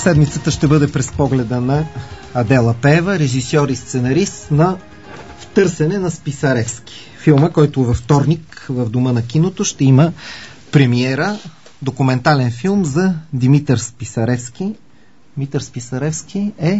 седмицата ще бъде през погледа на Адела Пеева, режисьор и сценарист на В търсене на Списаревски. Филма, който във вторник в Дома на киното ще има премиера, документален филм за Димитър Списаревски. Димитър Списаревски е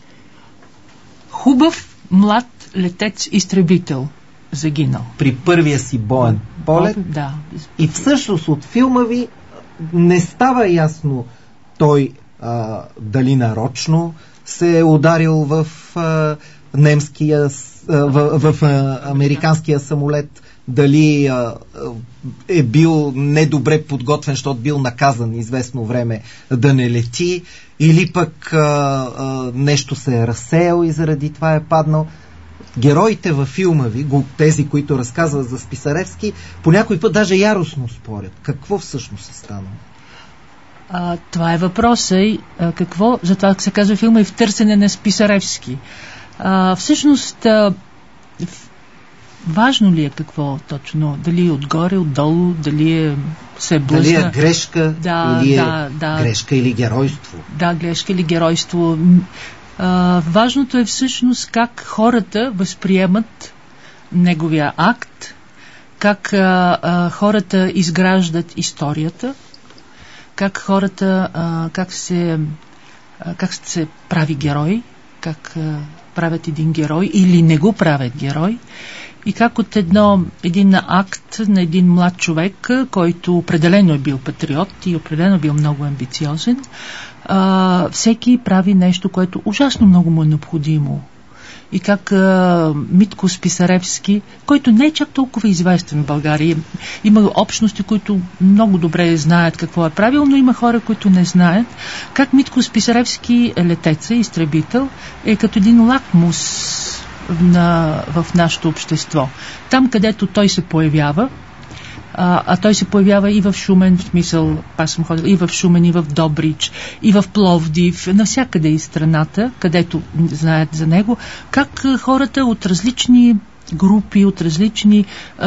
хубав млад летец-изтребител, загинал. При първия си боен полет. Да. И всъщност от филма ви не става ясно той дали нарочно се е ударил в немския, в американския самолет, дали е бил недобре подготвен, защото бил наказан известно време да не лети, или пък нещо се е разсеял и заради това е паднал. Героите във филма ви, тези, които разказват за Списаревски, по някой път даже яростно спорят. Какво всъщност е станало? Това е въпросът. Какво? Затова се казва филма и В търсене на Списаревски. Всъщност, важно ли е какво точно? Дали е отгоре, отдолу, дали се блъсна? Дали е грешка, грешка или геройство? Да, грешка или геройство. Важното е всъщност как хората възприемат неговия акт, как хората изграждат историята, как хората, как се прави герой, как правят един герой или не го правят герой, и как от един акт на един млад човек, който определено е бил патриот и определено е бил много амбициозен, всеки прави нещо, което ужасно много му е необходимо. И как Митко Списаревски, който не е чак толкова известен в България, има общности, които много добре знаят какво е правил, но има хора, които не знаят, как Митко Списаревски, летеца, изтребител, е като един лакмус в нашето общество. Там, където той се появява, а той се появява и в Шумен, в смисъл, аз съм ходил и в Шумен, и в Добрич, и в Пловдив, навсякъде из страната, където знаят за него, как хората от различни групи, от различни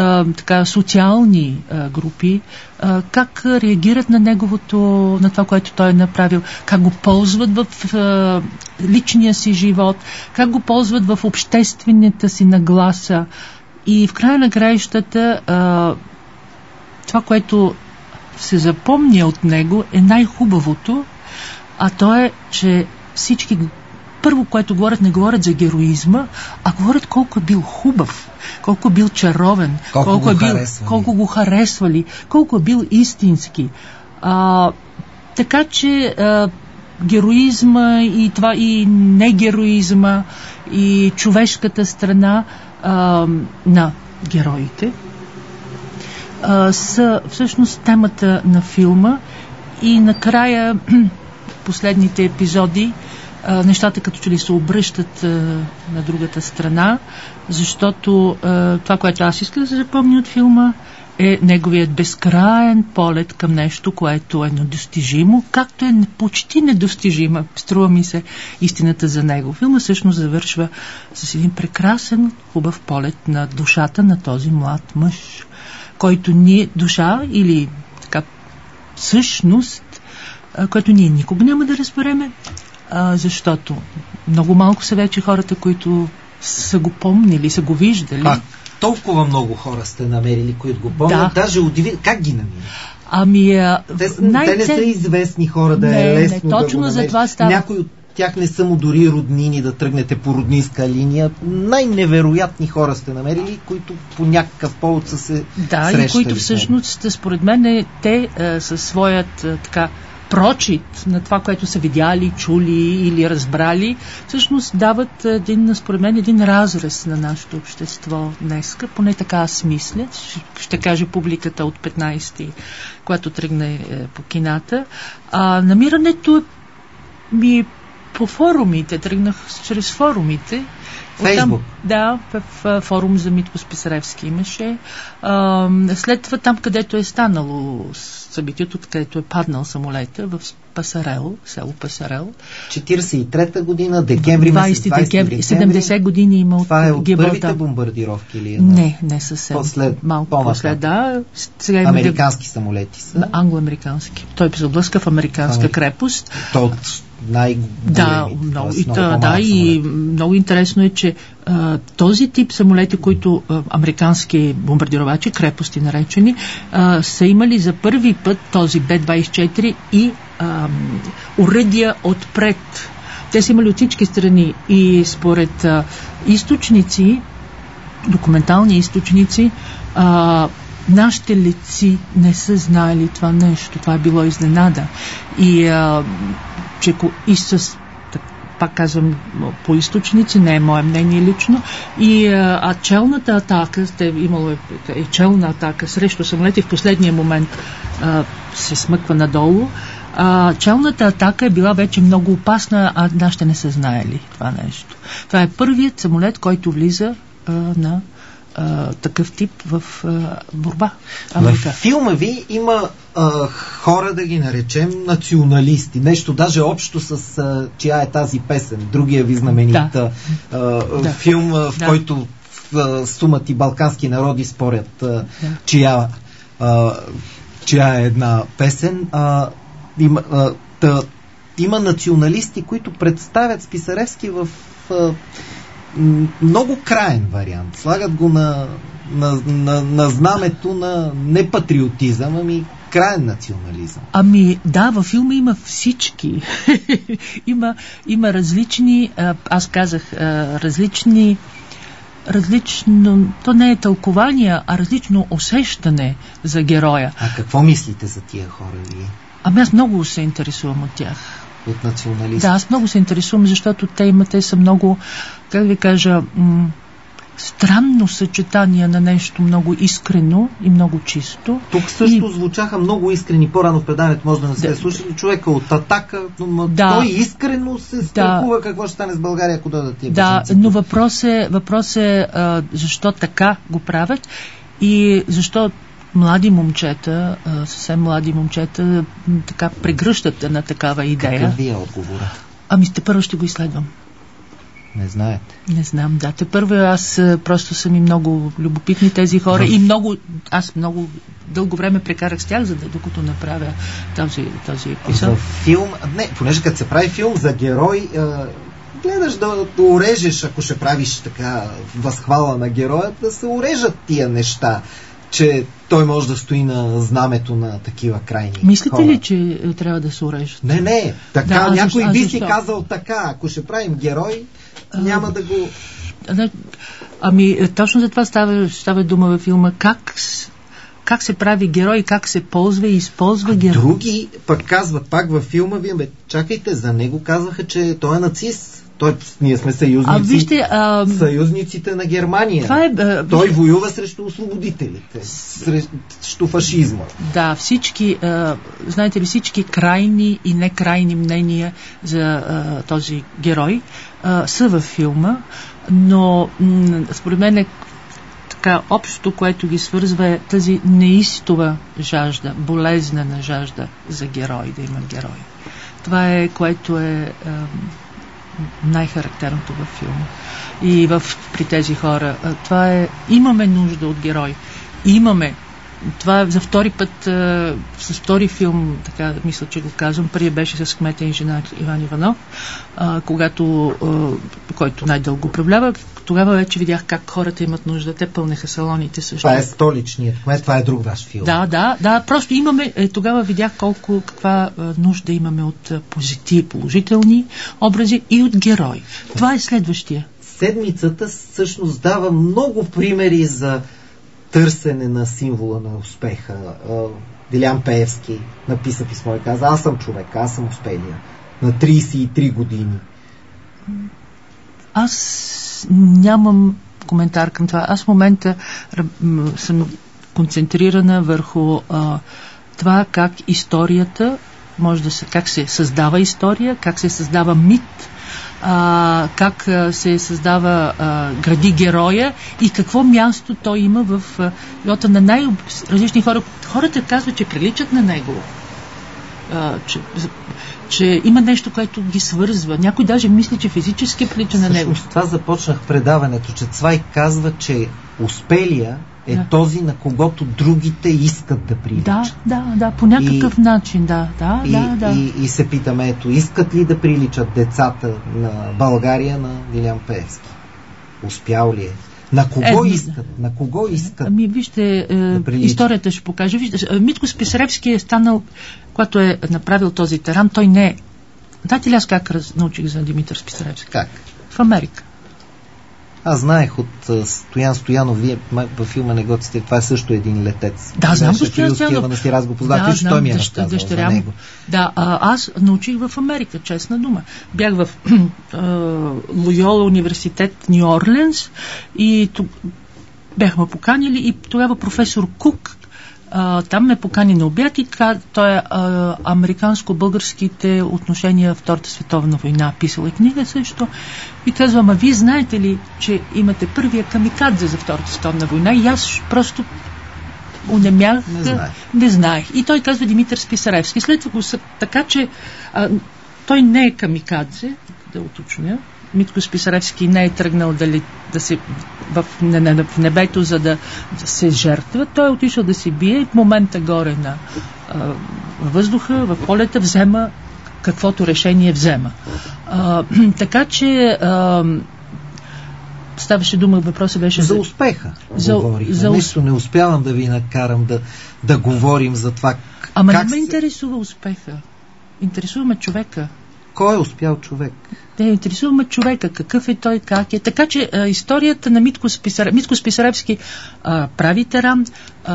социални групи, как реагират на на това, което той е направил, как го ползват в личния си живот, как го ползват в обществената си нагласа. И в края на краищата това, което се запомня от него, е най-хубавото, а то е, че всички първо, което говорят, не говорят за героизма, а говорят колко е бил хубав, колко е бил чаровен, колко го харесвали, колко е бил истински. Така че героизма и това, и негероизма, и човешката страна на героите са всъщност темата на филма. И накрая последните епизоди нещата като че ли се обръщат на другата страна, защото това, което аз искам да се запомня от филма, е неговият безкраен полет към нещо, което е недостижимо, както е почти недостижима, струва ми се, истината за него. Филма всъщност завършва с един прекрасен, хубав полет на душата на този млад мъж, който ние, душа или така същност, който ние никога няма да разбереме, защото много малко са вече хората, които са го помнили, са го виждали. Толкова много хора сте намерили, които го помнят. Да. Даже удиви... Как ги намират? Те не са известни хора, да е лесно да го намериш. Някой от тях не са му дори роднини, да тръгнете по роднинска линия. Най-невероятни хора сте намерили, които по някакъв повод са се срещали. И които всъщност, според мен, те със своят прочит на това, което са видяли, чули или разбрали, всъщност дават според мен, един разрез на нашето общество днеска. Поне така аз мисля. Ще каже публиката от 15-ти, която тръгне по кината. Намирането ми по форумите. Тръгнах чрез форумите. Фейсбук? Да, в форум за Митко Списаревски имаше. След това там, където е станало събитието, където е паднал самолета в Пасарел, село Пасарел. 43-та година, декември месец, 20 декември, 70 години има от това е от Гибралтар. първите бомбардировки ли е? Не съвсем. Малко после, да. Сега американски самолети са. Англоамерикански. Той се облъска в американска крепост. Той от най-големите. И много интересно е, че този тип самолети, които американски бомбардировачи, крепости наречени, са имали за първи път този Б-24 и оръдия отпред. Те са имали от всички страни и според източници, документални източници, нашите летци не са знаели това нещо. Това е било изненада. И с, пак казвам, по източници, не е мое мнение лично, челната атака, имало е челна атака срещу самолети, в последния момент се смъква надолу. Челната атака е била вече много опасна, а нашите не са знаели това нещо. Това е първият самолет, който влиза на такъв тип в борба. В филма ви има хора, да ги наречем, националисти. Нещо даже общо с чия е тази песен. Другия ви знаменит филм, в който сумати балкански народи спорят чия е една песен. Има националисти, които представят Списаревски в много краен вариант. Слагат го на знамето на не патриотизъм, ами краен национализъм. Да, във филма има всички. има различни, аз казах, различно, то не е тълкование, а различно усещане за героя. А какво мислите за тия хора вие? Аз много се интересувам от тях. От националисти? Да, аз много се интересувам, защото те са много, как ви кажа, странно съчетание на нещо много искрено и много чисто. Тук също звучаха много искрени. По-рано в предаването може да не сте слушали. Човека от Атака, но той искрено се страхува какво ще стане с България, ако дойдат тия бежанци. Но въпрос е защо така го правят и защо млади момчета, съвсем млади момчета, така прегръщат на такава идея. Какъв ви е отговора? Тепърво ще го изследвам. Не знаете? Не знам, да. Тепърво аз просто съм и много любопитни тези хора и аз много дълго време прекарах с тях, докато направя този епизод. За филм, понеже като се прави филм за герой, гледаш да урежеш, ако ще правиш така възхвала на героя, да се урежат тия неща, че той може да стои на знамето на такива крайни хора. Мислите ли, че трябва да се урежат? Не. Така, някой би си казал така. Ако ще правим герой, няма да го... Точно за това става дума във филма. Как се прави герой, как се ползва и използва герой. Други пък казват пак във филма, вие чакайте, за него казваха, че той е нацист. Ние сме съюзници, съюзниците на Германия. Той воюва срещу освободителите, срещу фашизма. Да, знаете ли, всички крайни и некрайни мнения за този герой са във филма, но според мен е така общото, което ги свързва, е тази неистова жажда, болезнена жажда за герой, да има герой. Това е, което е най-характерното във филма. И при тези хора. Това е... Имаме нужда от герой. Това е за втори път, с втори филм, така мисля, че го казвам, преди беше с кмета инженер Иван Иванов, който най-дълго управлява. Тогава вече видях как хората имат нужда. Те пълнеха салоните също. Това е столичният кмет, това е друг ваш филм. Да, просто имаме, тогава видях каква нужда имаме от положителни образи и от герои. Това е следващия. Седмицата всъщност дава много примери за търсене на символа на успеха. Делян Пеевски написа писмо и каза: аз съм човек, аз съм успелия. На 33 години. Аз нямам коментар към това. Аз в момента съм концентрирана върху това как историята как се създава история, как се създава мит, как се създава, гради героя и какво място той има в живота на най-различни хора. Хората казват, че приличат на него. Че има нещо, което ги свързва. Някой даже мисли, че физически прилича на него. Всъщност това започнах предаването, че Цвайг казва, че успелия е този, на когото другите искат да приличат. Да, по някакъв начин, да. И се питаме, ето, искат ли да приличат децата на България на Делян Пеевски? Успял ли е? На кого искат? Ами вижте, да историята ще покаже. Вижте, Митко Списаревски е станал, когато е направил този теран, той не е. Знаете ли аз как научих за Димитър Списаревски? Как? В Америка. Аз знаех от Стоян Стоянов, вие във филма не го цитите, това е също един летец. Да, знам го Стоян Стоянов. Аз го познах, че той ми е разказал за него. Да, аз научих в Америка, честна дума. Бях в Лойола университет Нью-Орленс и бяхме поканили и тогава професор Кук там ме покани на обяд и той е американско-българските отношения в Втората световна война. Писала книга също. И казва, ама вие знаете ли, че имате първия камикадзе за Втората световна война? И аз просто унемях. Не знаех. И той казва Димитър Списаревски. След това така, че той не е камикадзе, да уточня. Митко Списаревски не е тръгнал да се в небето, за да се жертва. Той е отишъл да се бие и в момента горе на въздуха, в полета взема каквото решение взема. Така че ставаше дума, въпросът беше за успеха. Нещо не успявам да ви накарам да говорим за това. Ама не ме интересува успеха. Интересуваме човека. Кой е успял човек? Не, интересуваме човека, какъв е той, как е. Така че историята на Митко Списаревски прави теран,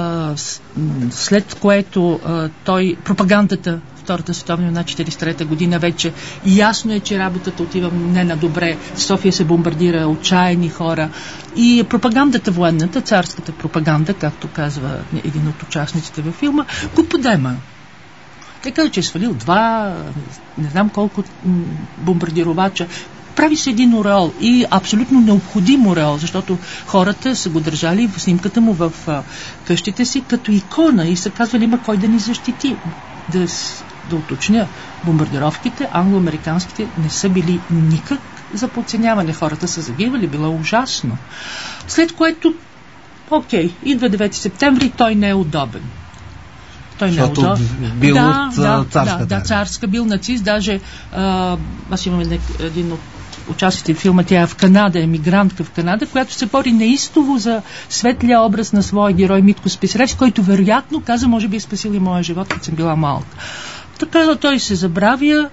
след което той, пропагандата Втората световна война, 1943 година, вече ясно е, че работата отива не на добре. София се бомбардира, отчаяни хора. И пропагандата военната, царската пропаганда, както казва един от участниците във филма, го подема. Те казва, че е свалил 2, не знам колко бомбардировача. Прави се един ореол и абсолютно необходим ореол, защото хората са го държали в снимката му в къщите си като икона и са казвали, има кой да ни защити. Да уточня, бомбардировките, англо-американските, не са били никак за подценяване. Хората са загивали, било ужасно. След което, идва 9 септември, той не е удобен. Той не е удобен. Бил от царската. Да, царска, бил нацист. Даже аз имам един от участниците в филма, тя е в Канада, емигрантка в Канада, която се бори неистово за светлия образ на своя герой Митко Списаревски, който вероятно каза, може би е спасил и моя живот, като съм била малка. Така той се забравя,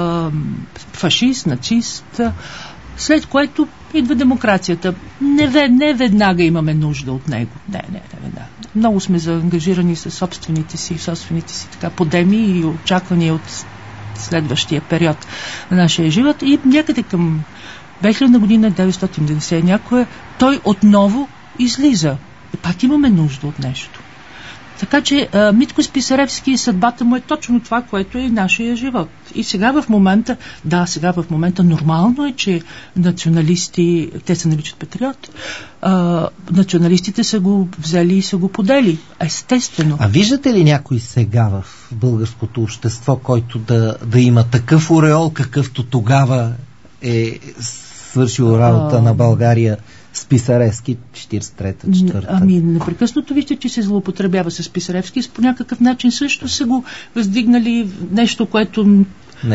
фашист, нацист, след което идва демокрацията. Не веднага имаме нужда от него. Не веднага. Много сме заангажирани с собствените си така подеми и очаквания от следващия период на нашия живот. И някъде към 2000 година, 990 някоя, той отново излиза. И пак имаме нужда от нещо. Така че Митко Списаревски, съдбата му е точно това, което е нашия живот. И сега в момента нормално е, че националисти, те се наричат патриоти, националистите са го взели и са го подели. Естествено. А виждате ли някой сега в българското общество, който да има такъв ореол, какъвто тогава е свършил работа на България Списаревски, 43-та, 4-та? Ами, непрекъснато вижте, че се злоупотребява с Списаревски. По някакъв начин също са го въздигнали нещо, което...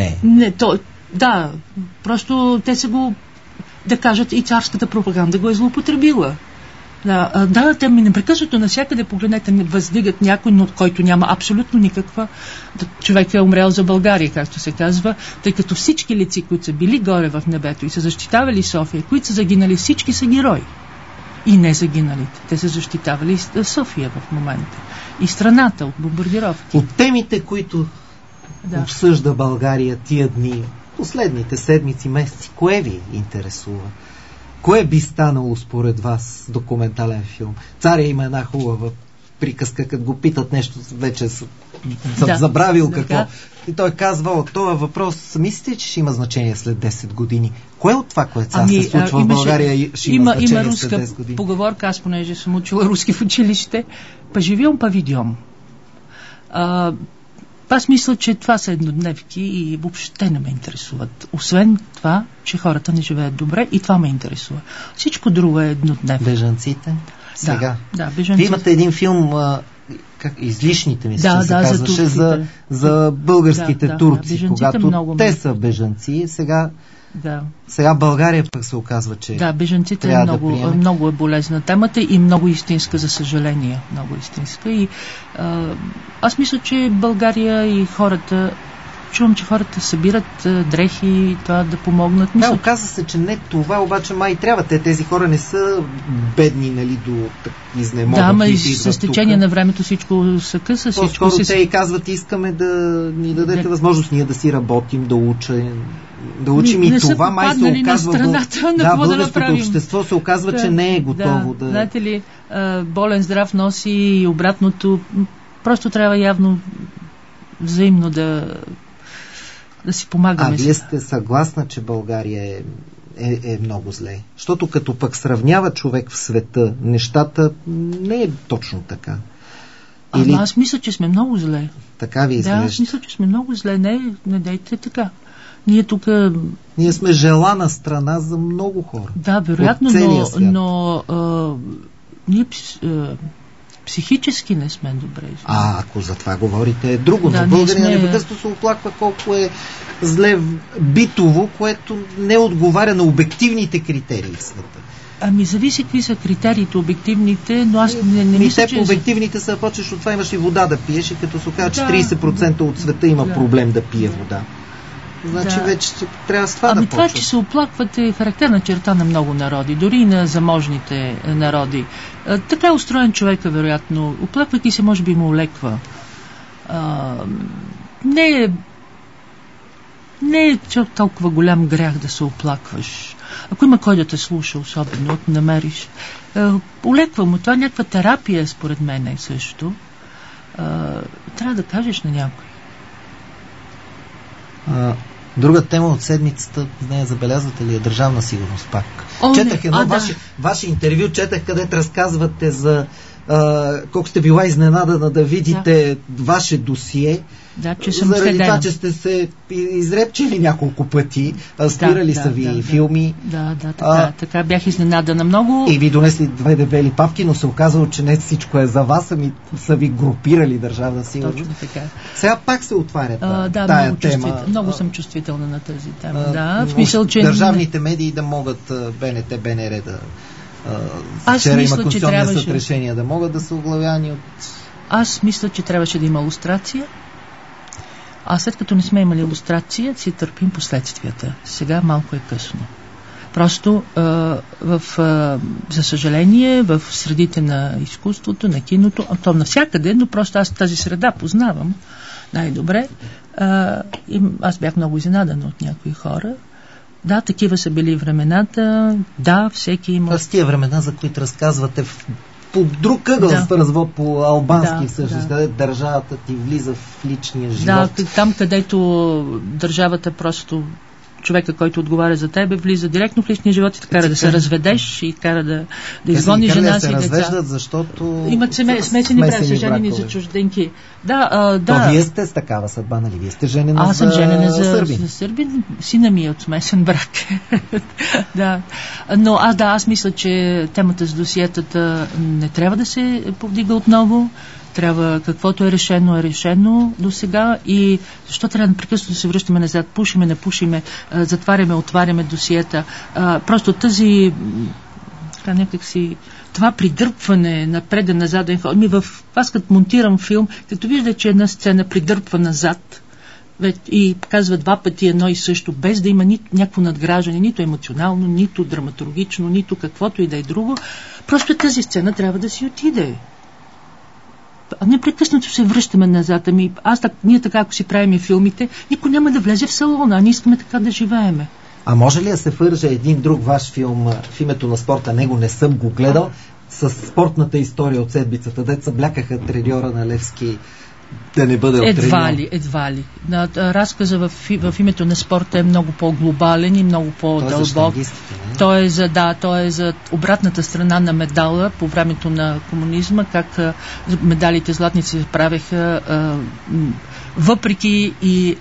просто те са го, да кажат, и царската пропаганда го е злоупотребила. Те ми непрекъснато навсякъде погледнете, въздигат някой, но който няма абсолютно никаква. Човек е умрял за България, както се казва, тъй като всички лици, които са били горе в небето и са защитавали София, които са загинали, всички са герои. И не загиналите. Те са защитавали София в момента. И страната от бомбардировки. От темите, които обсъжда България тия дни, последните седмици, месеци, кое ви интересува? Кое би станало според вас документален филм? Царя има една хубава приказка, като го питат нещо, вече съм забравил какво. Да. И той казва, този въпрос, мислите, че ще има значение след 10 години? Кое от това, което сега се случва в България, ще има значение след 10 години? Има руска поговорка, аз понеже съм учила руски в училище, поживем, поведем. Аз мисля, че това са еднодневки и въобще не ме интересуват. Освен това, че хората не живеят добре и това ме интересува. Всичко друго е еднодневно. Бежанците? Сега. Да, бежанците. Вие имате един филм, излишните ми се казваше, за българските турци, когато много те са бежанци. Сега България пък се оказва, че да, бежанците е много е болезна темата и много истинска, за съжаление. Много истинска. И аз мисля, че България и хората, чувам, че хората събират дрехи и това да помогнат. Да, оказва се, че не това, обаче май трябва. Тези хора не са бедни, нали, до изнемогат. Да, ма и с течение на времето всичко се къса. По-скоро те и казват, искаме да ни дадете възможност ние да си работим, да учим и това май се оказва българското общество се оказва, че не е готово да... Знаете ли, болен здрав носи и обратното. Просто трябва явно взаимно да си помагаме. Вие сте съгласна, че България е много зле? Защото като пък сравнява човек в света, нещата не е точно така. Аз мисля, че сме много зле. Така ви изглежда? Да, аз мисля, че сме много зле. Не дейте така. Ние сме желана страна за много хора. Да, вероятно, но ние психически не сме добре. Ако за това говорите е друго. Но българина непрекъснато се оплаква колко е зле битово, което не отговаря на обективните критерии в света. Зависи какви са критериите, обективните, но аз не мисля, че... Обективните са, почеш от това имаш и вода да пиеш и като се казва, че 30% от света има проблем да пие вода. Значи вече трябва с това да почва. Това, че се оплакват, е характерна черта на много народи, дори и на заможните народи. Така е устроен човека, вероятно. Оплаквайки се, може би му олеква. Не е толкова голям грях да се оплакваш. Ако има кой да те слуша, особено, ако намериш. Олеква му. Това е някаква терапия, според мен е също. Трябва да кажеш на някой. Друга тема от седмицата, не забелязвате ли, е държавна сигурност пак. Четах едно ваше интервю, където разказвате за колко сте била изненадана да видите ваше досие. Да, че съм заради следена. Това, че сте се изрепчили няколко пъти, спирали са ви филми. Така бях изненадана много. И ви донесли 2 дебели папки, но се оказало, че не всичко е за вас, ами са ви групирали държавна сигурност. Точно така. Сега пак се отваря тая тема. Много съм чувствителна на тази тема. В смисъл, че държавните медии да могат, БНТ, БНР вчера има Конституционния съд решения да могат да са оглавяни от... Аз мисля, че трябваше да има лустрация. А след като не сме имали лустрация, си търпим последствията. Сега малко е късно. Просто, за съжаление, в средите на изкуството, на киното, то навсякъде, но просто аз тази среда познавам най-добре. Аз бях много изненадана от някои хора. Да, такива са били времената. Да, всеки има... С тия времена, за които разказвате по друг ъгъл, развод по албански всъщност, където държавата ти влиза в личния живот. Да, там където държавата просто човека, който отговаря за тебе, влиза директно в личния живот и кара да се разведеш и кара да изгони жена си и деца. Развеждат, защото... Имат смесени бракове, са женени за чужденки. То вие сте с такава съдба, нали? Вие сте женена за сърбин. Аз съм женена за сърбин. Сина ми е от смесен брак. Да. Но аз мисля, че темата с досиетата не трябва да се повдига отново. Трябва, каквото е решено до сега и защо трябва непрекъснато да се връщаме назад, пушиме, не пушиме, затваряме, отваряме досиета. Просто тази това придърпване напред назад. Аз като монтирам филм, като вижда, че една сцена придърпва назад и показва 2 пъти едно и също, без да има някакво надграждане, нито емоционално, нито драматургично, нито каквото и да е друго, просто тази сцена трябва да си отиде. Непрекъснато се връщаме назад. Ние така, ако си правим филмите, никой няма да влезе в салона, а ние искаме така да живееме. А може ли да се върже един друг ваш филм в името на спорта? Него не съм го гледал. с спортната история от седмицата, деца блякаха треньора на Левски да не бъде от треньор. Едва ли. Разказа в името на спорта е много по-глобален и много по-дълбок. Той е за обратната страна на медала по времето на комунизма, как медалите златници се правеха въпреки и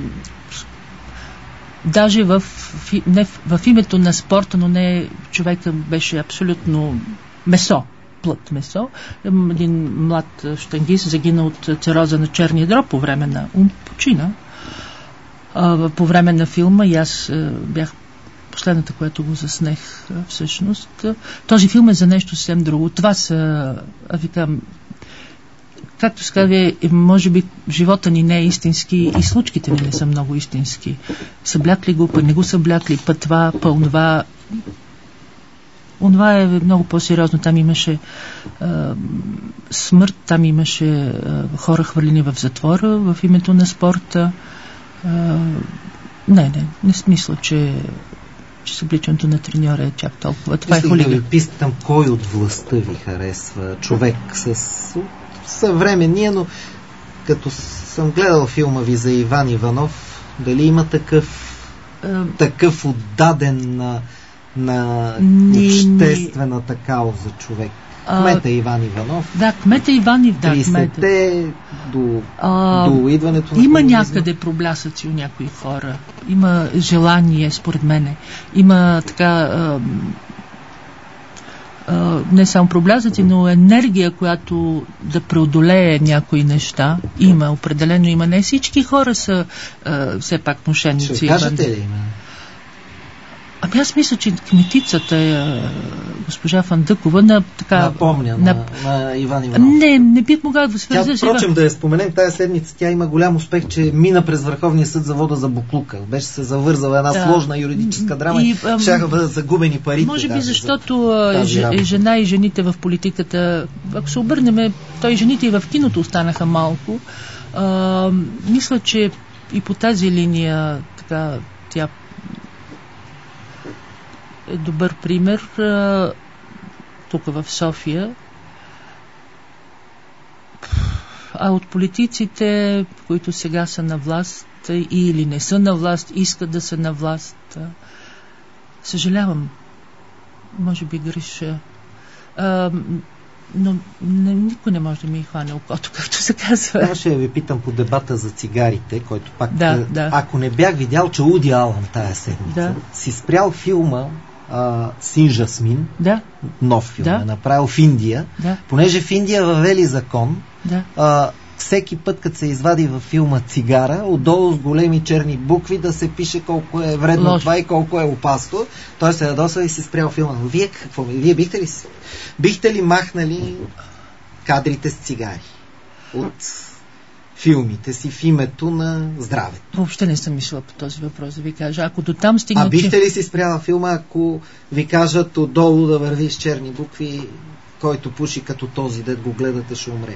даже в името на спорта, но не човека беше абсолютно плът месо. Един млад щангист загина от цироза на черния дроб по време на почина. По време на филма и аз бях последната, която го заснех всъщност. Този филм е за нещо съвсем друго. Това са, викам, както се казва, може би живота ни не е истински и случките ни не са много истински. Съблякли го, пък не го съблякли, път това, онова. Онова е много по-сериозно. Там имаше смърт, там имаше хора хвърлени в затвора в името на спорта. Не смисля, че събличането на треньора е чак толкова. Това е хулиган. Да ви питам, кой от властта ви харесва? Човек с съвременния, но като съм гледал филма ви за Иван Иванов, дали има такъв отдаден на обществената кауза човек? Кмета Иван Иванов. Да, кмета Иван Иванов. 30-те до идването на Има комунизма. някъде проблясъци у някои хора. Има желание, според мене. Има така не само проблясъци, но енергия, която да преодолее някои неща. Определено има. Не всички хора са все пак мошенници. Ще кажете ли има? Аз мисля, че кметицата е госпожа Фандъкова напомня на Иван Иванов. Не бих могла да свърза. Впрочем, да я споменем, тая седмица тя има голям успех, че мина през Върховния съд завода за боклука. Беше се завързала една сложна юридическа драма и щяха бъдат загубени парите. Може би защото жена и жените в политиката, ако се обърнем, той жените и в киното останаха малко. Мисля, че и по тази линия тя е добър пример тук в София. А от политиците, които сега са на власт или не са на власт, искат да са на власт, съжалявам, може би греша. Но никой не може да ми хване окото, както се казва. Аз ще ви питам по дебата за цигарите, който пак... Ако не бях видял, че Уди Алън тая седмица си спрял филма Син Жасмин, нов филм е направил в Индия, понеже в Индия въвели закон, всеки път, като се извади във филма цигара, отдолу с големи черни букви да се пише колко е вредно това и колко е опасно. Той се ядосва и си спрял филма. Но вие какво? Вие бихте ли махнали кадрите с цигари от филмите си в името на здравето? Въобще не съм мислила по този въпрос, да ви кажа. Ако до там стигна... бихте ли си спряла филма, ако ви кажат отдолу да върви с черни букви, който пуши като този, дет го гледате, ще умре?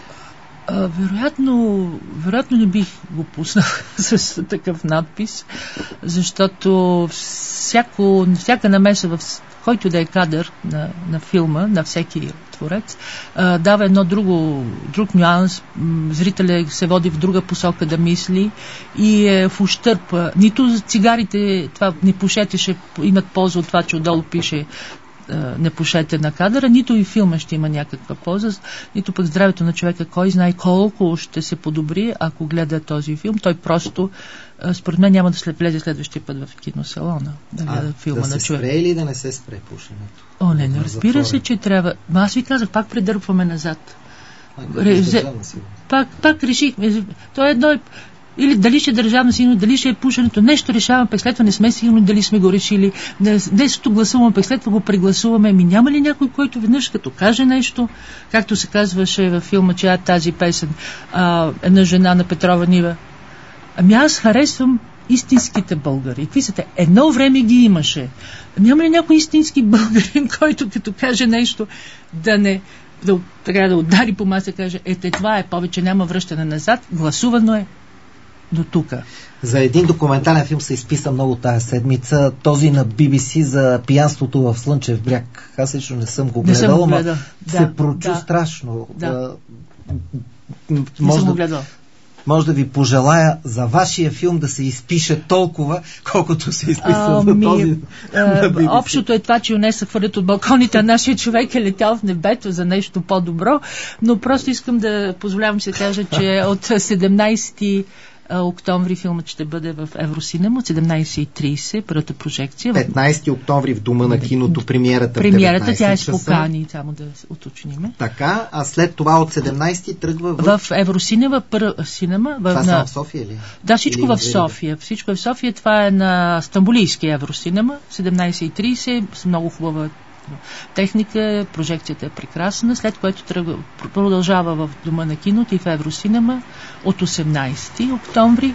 Вероятно не бих го пуснал с такъв надпис, защото всяка намеса в който да е кадър на филма, на всеки творец, дава друг нюанс, зрителят се води в друга посока да мисли и е в ущърб. Нито цигарите, това не пушете, ще имат полза от това, че отдолу пише не пушете на кадъра, нито и филма ще има някаква полза, нито пък здравето на човека, кой знае колко ще се подобри, ако гледа този филм. Той просто, според мен, няма да влезе следващия път в киносалона да гледа филма на човек. Да се спре или да не се спре пушенето? Не разбира се, че трябва. Аз ви казах, пак предърпваме назад. Пак решихме. То е едно. Или дали ще е държавна сигурност, дали ще е пушенето, нещо решаваме, пък след това не сме сигурни дали сме го решили. Десето гласуваме, пък след това го прегласуваме. Няма ли някой, който веднъж като каже нещо, както се казваше във филма, че тази песен, една жена на Петрова нива? Аз харесвам истинските българи. Какви са те? Едно време ги имаше. Няма ли някой истински българин, който като каже нещо трябва да удари по маса, каже, това е, повече няма връщане назад, гласувано е до тука. За един документален филм се изписа много тая седмица. Този на BBC за пиянството в Слънчев бряг. Аз лично не съм го гледал, но се прочу страшно. Може да ви пожелая за вашия филм да се изпише толкова, колкото се изписа за този. Общото е това, че не се хвърлят от балконите, а нашия човек е летял в небето за нещо по-добро, но просто искам да позволявам се да кажа, че от 17 октомври филмът ще бъде в Евросинема от 17:30, първата прожекция. 15 октомври в Дома на киното, премиерата тя е с покани, само да уточним. Така, а след това от 17 тръгва в Евросинема, първа синема. Това само в София ли? Да, всичко в София. Всичко е в София. Това е на Стамбулийския Евросинема, 17:30, с много хубава техника, прожекцията е прекрасна, след което продължава в Дома на киното и в Евросинема от 18 октомври.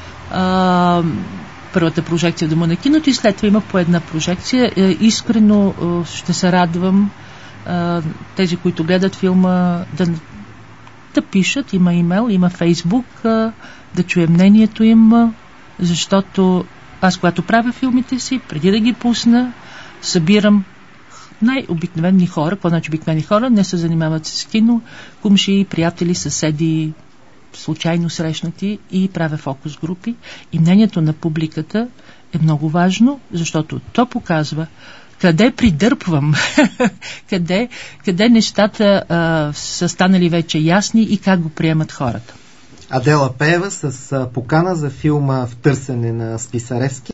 Първата прожекция в Дома на киното и след това има по една прожекция. Искрено ще се радвам тези, които гледат филма, да пишат, има имейл, има Фейсбук, да чуем мнението им, защото аз, когато правя филмите си, преди да ги пусна, събирам най-обикновени хора, по-значи обикновени хора, не се занимават с кино, кумши, приятели, съседи, случайно срещнати, и правя фокус групи. И мнението на публиката е много важно, защото то показва къде придърпвам, къде нещата са станали вече ясни и как го приемат хората. Адела Пеева с покана за филма "В търсене на Списаревски".